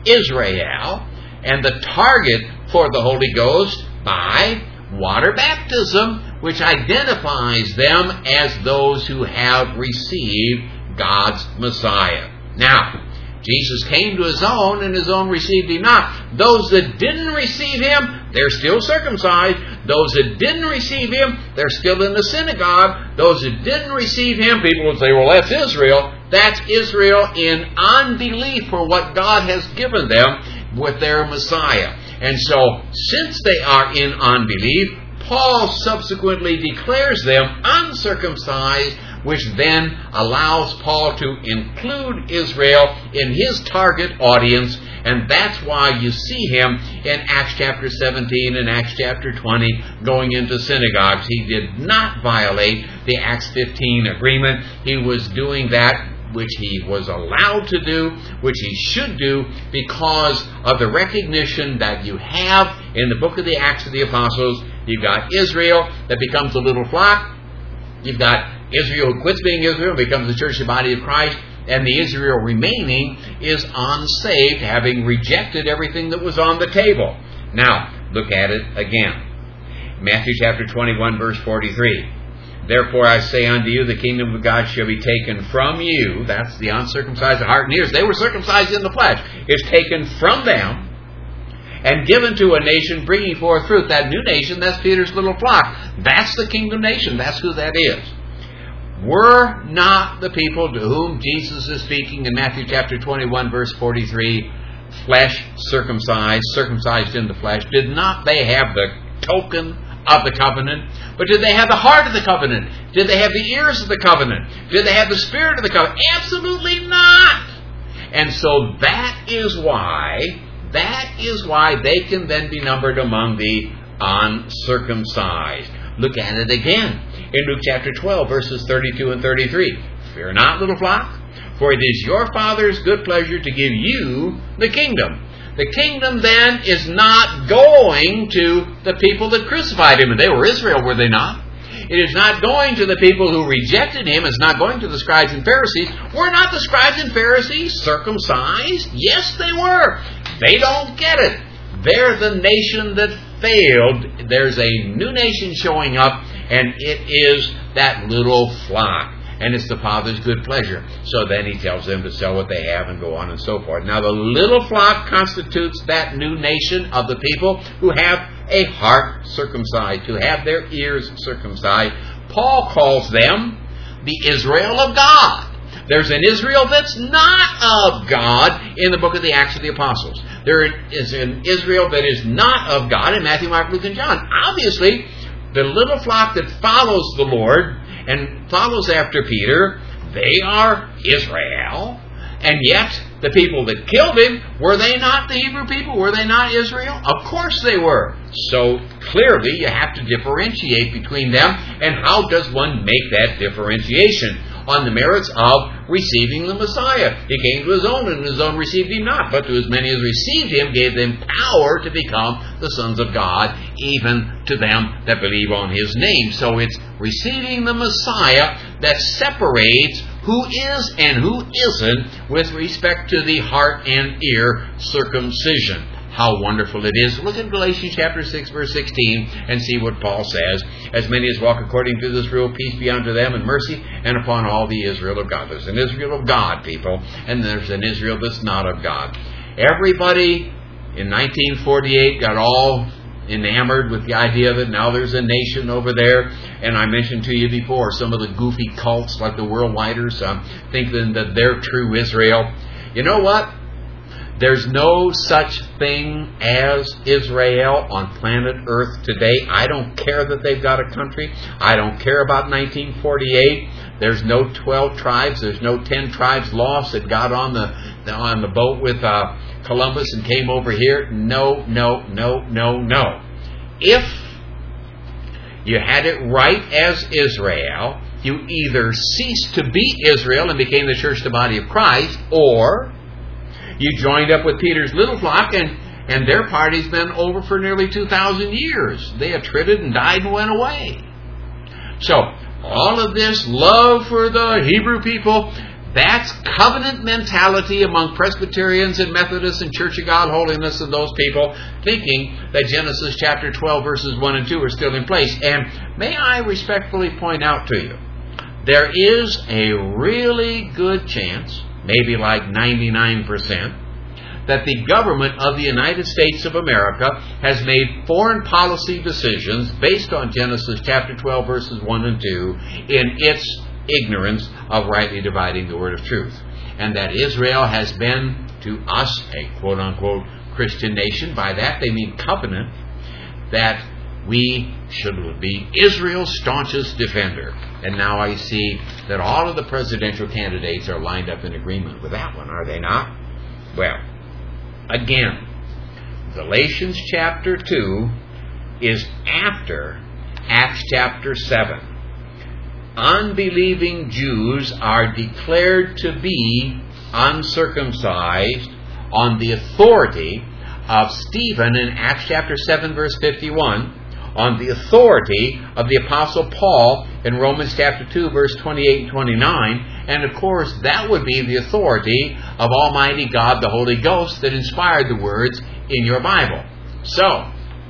Israel and the target for the Holy Ghost by water baptism, which identifies them as those who have received God's Messiah. Now, Jesus came to His own, and His own received Him not. Those that didn't receive Him, they're still circumcised. Those that didn't receive Him, they're still in the synagogue. Those that didn't receive Him, people would say, well, that's Israel. That's Israel in unbelief for what God has given them with their Messiah. And so, since they are in unbelief, Paul subsequently declares them uncircumcised, which then allows Paul to include Israel in his target audience, and that's why you see him in Acts chapter seventeen and Acts chapter twenty going into synagogues. He did not violate the Acts fifteen agreement. He was doing that which he was allowed to do, which he should do, because of the recognition that you have in the book of the Acts of the Apostles. You've got Israel that becomes a little flock. You've got Israel who quits being Israel and becomes the church, the body of Christ. And the Israel remaining is unsaved, having rejected everything that was on the table. Now, look at it again. Matthew chapter twenty-one, verse forty-three. Therefore I say unto you, the kingdom of God shall be taken from you. That's the uncircumcised in heart and ears. They were circumcised in the flesh. It's taken from them and given to a nation bringing forth fruit. That new nation, that's Peter's little flock. That's the kingdom nation. That's who that is. Were not the people to whom Jesus is speaking in Matthew chapter twenty-one, verse forty-three, flesh circumcised, circumcised in the flesh? Did not they have the token of the covenant? But did they have the heart of the covenant? Did they have the ears of the covenant? Did they have the spirit of the covenant? Absolutely not! And so that is why, that is why they can then be numbered among the uncircumcised. Look at it again in Luke chapter twelve, verses thirty-two and thirty-three. Fear not, little flock, for it is your Father's good pleasure to give you the kingdom. The kingdom then is not going to the people that crucified Him. And they were Israel, were they not? It is not going to the people who rejected Him. It's not going to the scribes and Pharisees. Were not the scribes and Pharisees circumcised? Yes, they were. They don't get it. They're the nation that failed. There's a new nation showing up, and it is that little flock. And it's the Father's good pleasure. So then He tells them to sell what they have and go on and so forth. Now the little flock constitutes that new nation of the people who have a heart circumcised, who have their ears circumcised. Paul calls them the Israel of God. There's an Israel that's not of God in the book of the Acts of the Apostles. There is an Israel that is not of God in Matthew, Mark, Luke, and John. Obviously, the little flock that follows the Lord and follows after Peter, they are Israel. And yet, the people that killed Him, were they not the Hebrew people? Were they not Israel? Of course they were. So, clearly, you have to differentiate between them. And how does one make that differentiation? On the merits of receiving the Messiah. He came to His own, and His own received Him not. But to as many as received Him, gave them power to become the sons of God, even to them that believe on His name. So it's receiving the Messiah that separates who is and who isn't with respect to the heart and ear circumcision. How wonderful it is. Look at Galatians chapter six, verse sixteen, and see what Paul says. As many as walk according to this rule, peace be unto them and mercy, and upon all the Israel of God. There's an Israel of God, people, and there's an Israel that's not of God. Everybody in nineteen forty-eight got all enamored with the idea that now there's a nation over there. And I mentioned to you before, some of the goofy cults like the Worldwiders um, thinking that they're true Israel. You know what? There's no such thing as Israel on planet Earth today. I don't care that they've got a country. I don't care about nineteen forty-eight. There's no twelve tribes. There's no ten tribes lost that got on the on the boat with uh, Columbus and came over here. No, no, no, no, no. If you had it right as Israel, you either ceased to be Israel and became the church, the body of Christ, or You joined up with Peter's little flock, and, and their party's been over for nearly two thousand years. They attrited and died and went away. So, all of this love for the Hebrew people, that's covenant mentality among Presbyterians and Methodists and Church of God Holiness and those people, thinking that Genesis chapter twelve verses one and two are still in place. And may I respectfully point out to you, there is a really good chance, maybe like ninety-nine percent, that the government of the United States of America has made foreign policy decisions based on Genesis chapter twelve verses one and two in its ignorance of rightly dividing the word of truth. And that Israel has been to us a quote-unquote Christian nation. By that they mean covenant, that we should be Israel's staunchest defender. And now I see that all of the presidential candidates are lined up in agreement with that one, are they not? Well, again, Galatians chapter two is after Acts chapter seven. Unbelieving Jews are declared to be uncircumcised on the authority of Stephen in Acts chapter seven verse fifty-one, on the authority of the Apostle Paul in Romans chapter two verse twenty-eight and twenty-nine, and of course that would be the authority of Almighty God the Holy Ghost that inspired the words in your Bible. So,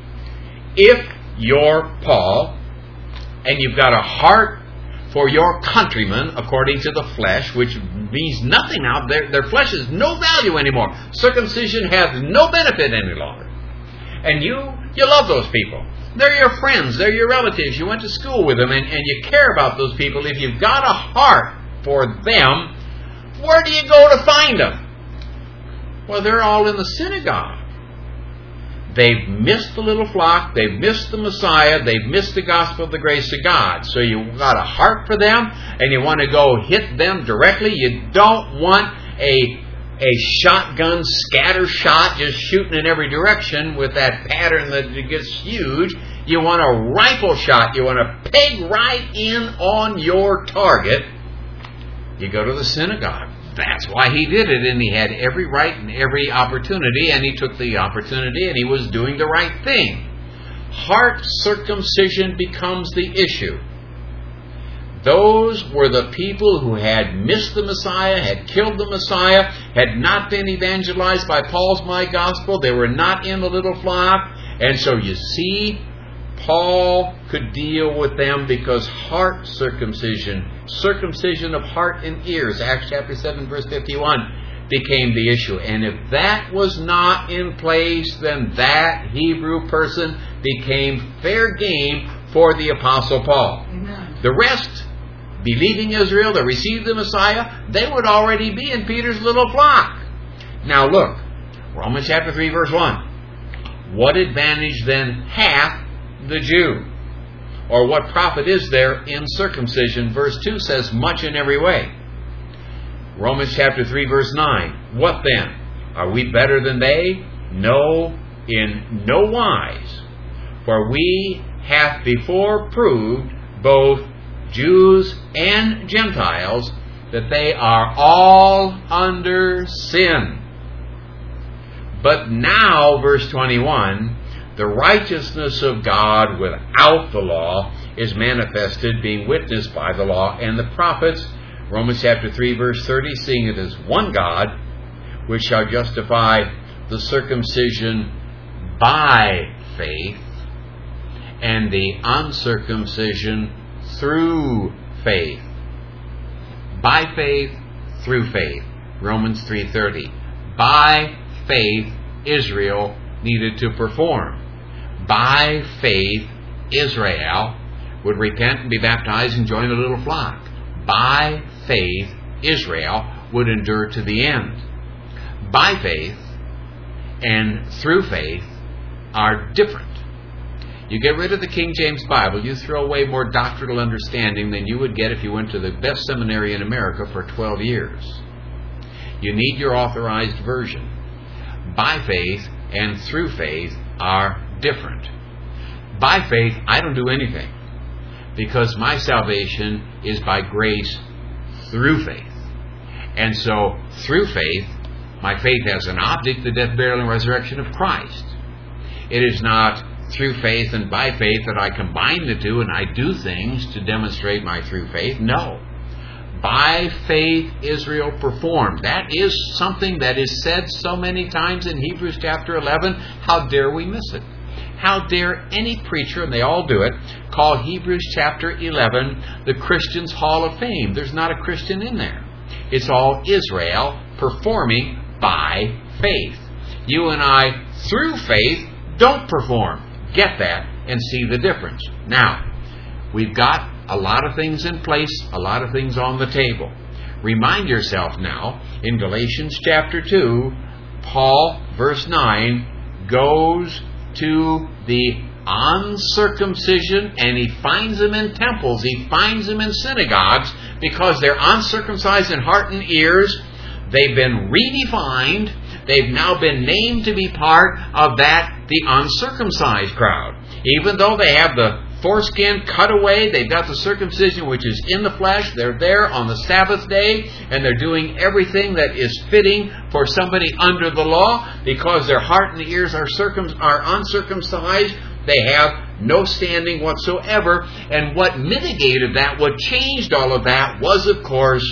if you're Paul and you've got a heart for your countrymen according to the flesh, which means nothing now. Their, their flesh is no value anymore. Circumcision has no benefit any longer. And you, you love those people. They're your friends. They're your relatives. You went to school with them, and, and you care about those people. If you've got a heart for them, where do you go to find them? Well, they're all in the synagogue. They've missed the little flock. They've missed the Messiah. They've missed the gospel of the grace of God. So you've got a heart for them, and you want to go hit them directly. You don't want a, a shotgun scatter shot just shooting in every direction with that pattern that gets huge. You want a rifle shot. You want to peg right in on your target. You go to the synagogue. That's why he did it, and he had every right and every opportunity, and he took the opportunity, and he was doing the right thing. Heart circumcision becomes the issue. Those were the people who had missed the Messiah, had killed the Messiah, had not been evangelized by Paul's my gospel. They were not in the little flock. And so you see, Paul could deal with them because heart circumcision, circumcision of heart and ears, Acts chapter seven verse fifty-one, became the issue. And if that was not in place, then that Hebrew person became fair game for the Apostle Paul. Amen. The rest, believing Israel, that received the Messiah, they would already be in Peter's little flock. Now look, Romans chapter three verse one. What advantage then hath the Jew? Or what profit is there in circumcision? Verse two says, much in every way. Romans chapter three verse nine. What then? Are we better than they? No, in no wise. For we hath before proved, both Jews and Gentiles, that they are all under sin. But now, verse twenty-one, the righteousness of God without the law is manifested, being witnessed by the law and the prophets. Romans chapter three verse thirty, seeing it is one God, which shall justify the circumcision by faith, and the uncircumcision through faith. By faith, through faith. Romans three thirty. By faith, Israel needed to perform. By faith, Israel would repent and be baptized and join the little flock. By faith, Israel would endure to the end. By faith and through faith are different. You get rid of the King James Bible, you throw away more doctrinal understanding than you would get if you went to the best seminary in America for twelve years. You need your authorized version. By faith and through faith are different. By faith, I don't do anything, because my salvation is by grace through faith. And so, through faith, My faith has an object, the death, burial, and resurrection of Christ. It is not through faith and by faith that I combine the two and I do things to demonstrate my true faith. No. By faith Israel performed. That is something that is said so many times in Hebrews chapter eleven. How dare we miss it? How dare any preacher, and they all do it, call Hebrews chapter eleven the Christian's Hall of Fame? There's not a Christian in there. It's all Israel performing by faith. You and I, through faith, don't perform. Get that and see the difference. Now, we've got a lot of things in place, a lot of things on the table. Remind yourself now, in Galatians chapter two, Paul, verse nine, goes to the uncircumcision and he finds them in temples, he finds them in synagogues because they're uncircumcised in heart and ears. They've been redefined. They've now been named to be part of that, the uncircumcised crowd. Even though they have the foreskin cut away, they've got the circumcision which is in the flesh. They're there on the Sabbath day, and they're doing everything that is fitting for somebody under the law because their heart and ears are, circum- are uncircumcised. They have no standing whatsoever. And what mitigated that, what changed all of that was, of course,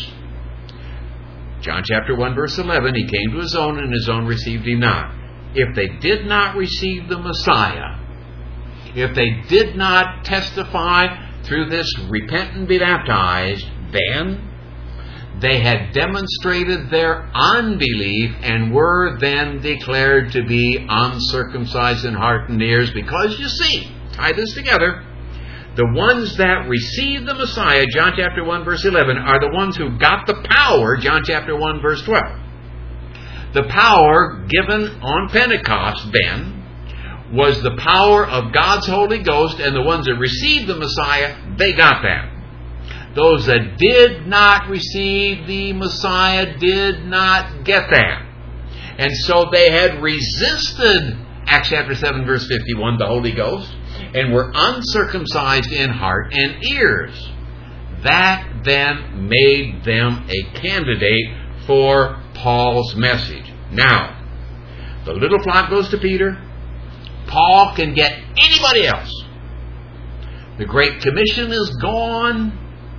John chapter one, verse eleven, he came to his own, and his own received him not. If they did not receive the Messiah, if they did not testify through this repent and be baptized, then they had demonstrated their unbelief and were then declared to be uncircumcised in heart and ears. Because you see, tie this together, the ones that received the Messiah, John chapter one, verse eleven, are the ones who got the power, John chapter one, verse twelve. The power given on Pentecost then was the power of God's Holy Ghost, and the ones that received the Messiah, they got that. Those that did not receive the Messiah did not get that. And so they had resisted, Acts chapter seven, verse fifty-one, the Holy Ghost, and were uncircumcised in heart and ears. That then made them a candidate for Paul's message. Now, the little flock goes to Peter. Paul can get anybody else. The Great Commission is gone.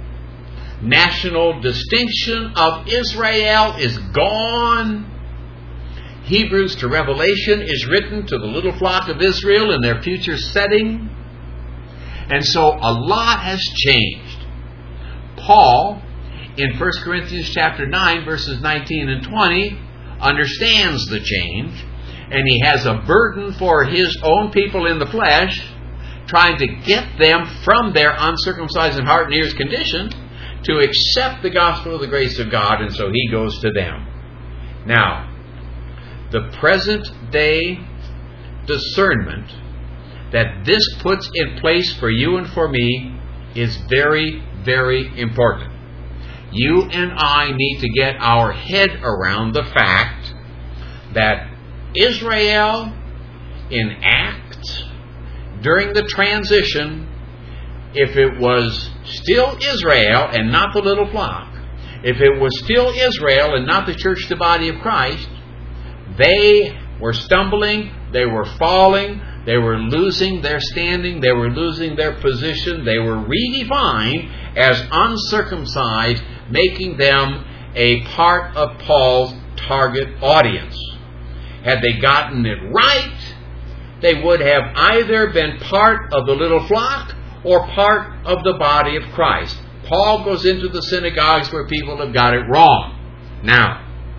National distinction of Israel is gone. Hebrews to Revelation is written to the little flock of Israel in their future setting. And so a lot has changed. Paul, in First Corinthians chapter nine, verses nineteen and twenty, understands the change. And he has a burden for his own people in the flesh, trying to get them from their uncircumcised in heart and ears condition to accept the gospel of the grace of God, and so he goes to them. Now, the present day discernment that this puts in place for you and for me is very, very important. You and I need to get our head around the fact that Israel in Acts, during the transition, if it was still Israel and not the little flock, if it was still Israel and not the church, the body of Christ, they were stumbling, they were falling, they were losing their standing, they were losing their position, they were redefined as uncircumcised, making them a part of Paul's target audience. Had they gotten it right, they would have either been part of the little flock or part of the body of Christ. Paul goes into the synagogues where people have got it wrong. Now,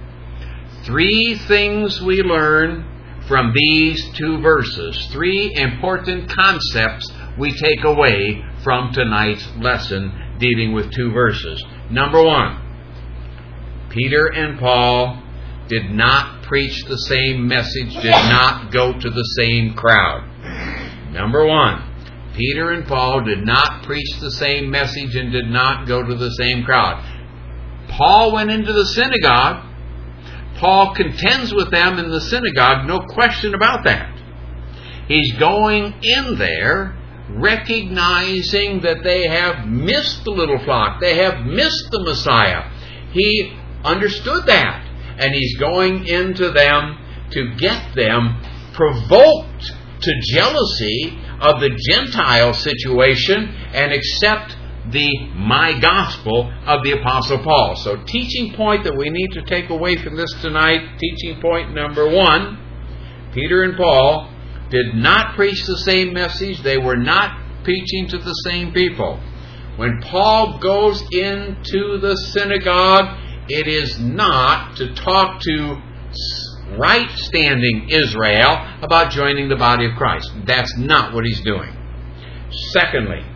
three things we learn from these two verses. Three important concepts we take away from tonight's lesson dealing with two verses. Number one, Peter and Paul did not preach the same message, did not go to the same crowd. Number one, Peter and Paul did not preach the same message and did not go to the same crowd. Paul went into the synagogue. Paul contends with them in the synagogue, no question about that. He's going in there recognizing that they have missed the little flock. They have missed the Messiah. He understood that. and he's going into them to get them provoked to jealousy of the Gentile situation and accept the my gospel of the Apostle Paul. So teaching point that we need to take away from this tonight, teaching point number one, Peter and Paul did not preach the same message. They were not preaching to the same people. When Paul goes into the synagogue, it is not to talk to right-standing Israel about joining the body of Christ. That's not what he's doing. Secondly,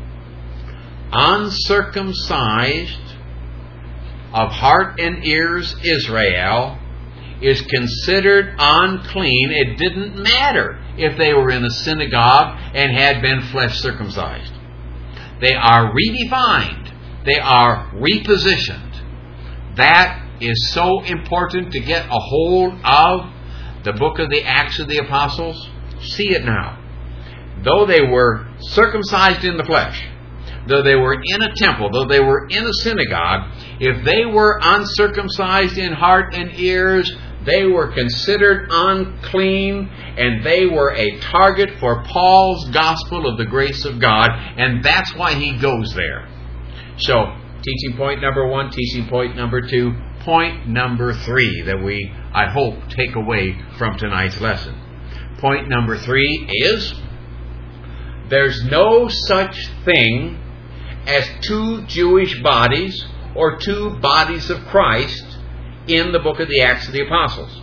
uncircumcised of heart and ears Israel is considered unclean. It didn't matter if they were in a synagogue and had been flesh circumcised. They are redefined. They are repositioned. That is so important to get a hold of the book of the Acts of the Apostles. See it now. Though they were circumcised in the flesh, though they were in a temple, though they were in a synagogue, if they were uncircumcised in heart and ears, they were considered unclean, and they were a target for Paul's gospel of the grace of God, and that's why he goes there. So, teaching point number one, teaching point number two, point number three that we, I hope, take away from tonight's lesson. Point number three is, there's no such thing as two Jewish bodies or two bodies of Christ in the book of the Acts of the Apostles.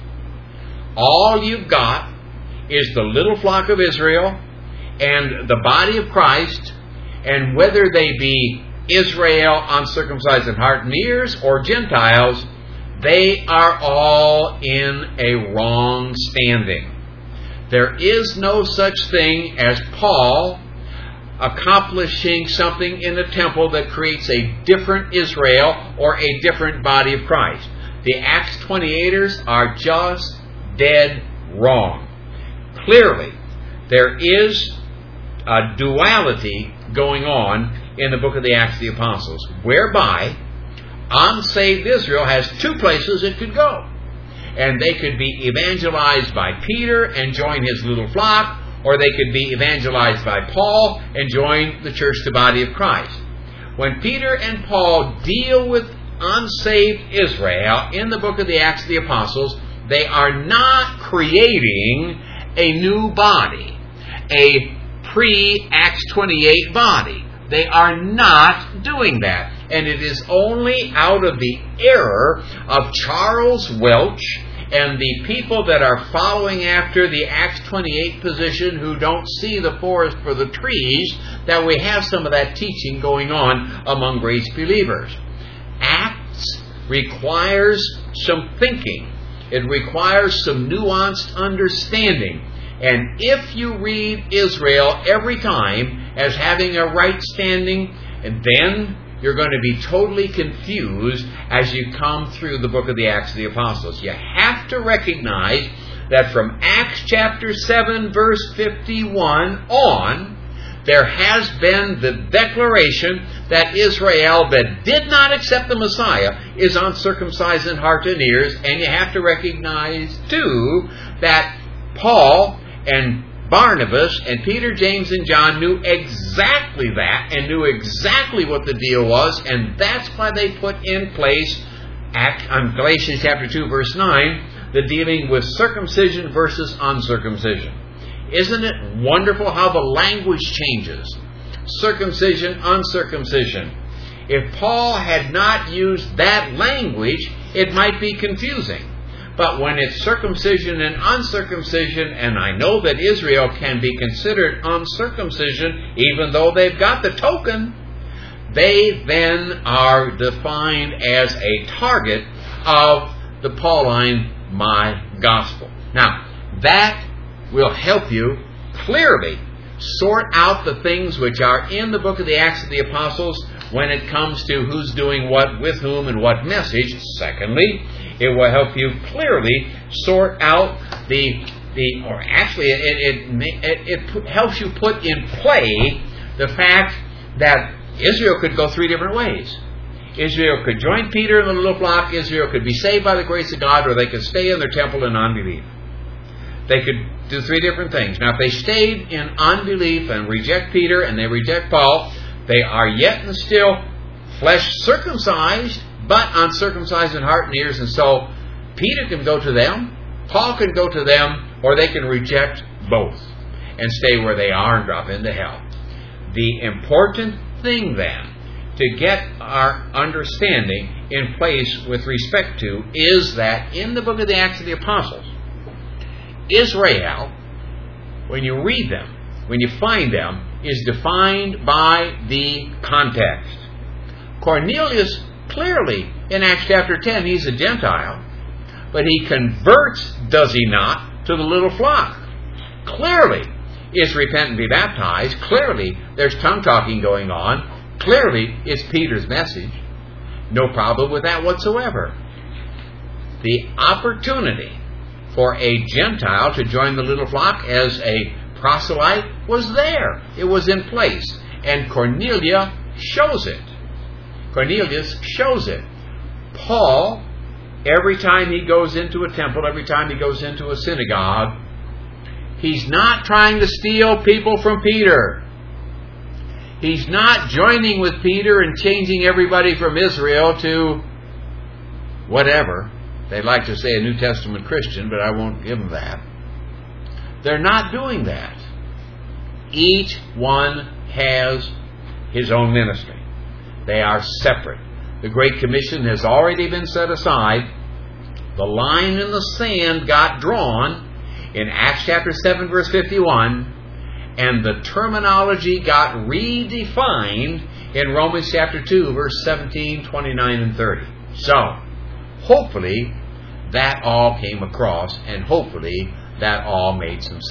All you've got is the little flock of Israel and the body of Christ, and whether they be Israel uncircumcised in heart and ears or Gentiles, they are all in a wrong standing. There is no such thing as Paul accomplishing something in the temple that creates a different Israel or a different body of Christ. The Acts twenty-eighters are just dead wrong. Clearly, there is a duality going on in the book of the Acts of the Apostles, whereby unsaved Israel has two places it could go. And they could be evangelized by Peter and join his little flock, or they could be evangelized by Paul and join the church, the body of Christ. When Peter and Paul deal with unsaved Israel in the book of the Acts of the Apostles, they are not creating a new body, a pre-Acts twenty-eight body. They are not doing that. And it is only out of the error of Charles Welch and the people that are following after the Acts twenty-eight position, who don't see the forest for the trees, that we have some of that teaching going on among grace believers. Acts requires some thinking. It requires some nuanced understanding. And if you read Israel every time as having a right standing, and then you're going to be totally confused as you come through the book of the Acts of the Apostles. You have to recognize that from Acts chapter seven, verse fifty-one on, there has been the declaration that Israel that did not accept the Messiah is uncircumcised in heart and ears. And you have to recognize, too, that Paul and Barnabas and Peter, James, and John knew exactly that and knew exactly what the deal was, and that's why they put in place, on Galatians chapter two, verse nine, the dealing with circumcision versus uncircumcision. Isn't it wonderful how the language changes? Circumcision, uncircumcision. If Paul had not used that language, it might be confusing. But when it's circumcision and uncircumcision, and I know that Israel can be considered uncircumcision, even though they've got the token, they then are defined as a target of the Pauline my gospel. Now, that will help you clearly sort out the things which are in the book of the Acts of the Apostles when it comes to who's doing what, with whom, and what message. Secondly, it will help you clearly sort out the, the or actually it, it, it, it helps you put in play the fact that Israel could go three different ways. Israel could join Peter in the little flock. Israel could be saved by the grace of God, or they could stay in their temple in unbelief. They could do three different things. Now, if they stayed in unbelief and reject Peter and they reject Paul, they are yet and still flesh circumcised, but uncircumcised in heart and ears. And so Peter can go to them, Paul can go to them, or they can reject both and stay where they are and drop into hell. The important thing then to get our understanding in place with respect to is that in the book of the Acts of the Apostles, Israel, when you read them, when you find them, is defined by the context. Cornelius, clearly, in Acts chapter ten, he's a Gentile, but he converts, does he not, to the little flock. Clearly, is repent and be baptized. Clearly, there's tongue-talking going on. Clearly, it's Peter's message. No problem with that whatsoever. The opportunity for a Gentile to join the little flock as a proselyte was there. It was in place. And Cornelius shows it. Cornelius shows it. Paul, every time he goes into a temple, every time he goes into a synagogue, he's not trying to steal people from Peter. He's not joining with Peter and changing everybody from Israel to whatever. They like to say a New Testament Christian, but I won't give them that. They're not doing that. Each one has his own ministry. They are separate. The Great Commission has already been set aside. The line in the sand got drawn in Acts chapter seven, verse fifty-one, and the terminology got redefined in Romans chapter two, verse seventeen, twenty-nine, and thirty. So, hopefully, that all came across, and hopefully, that all made some sense.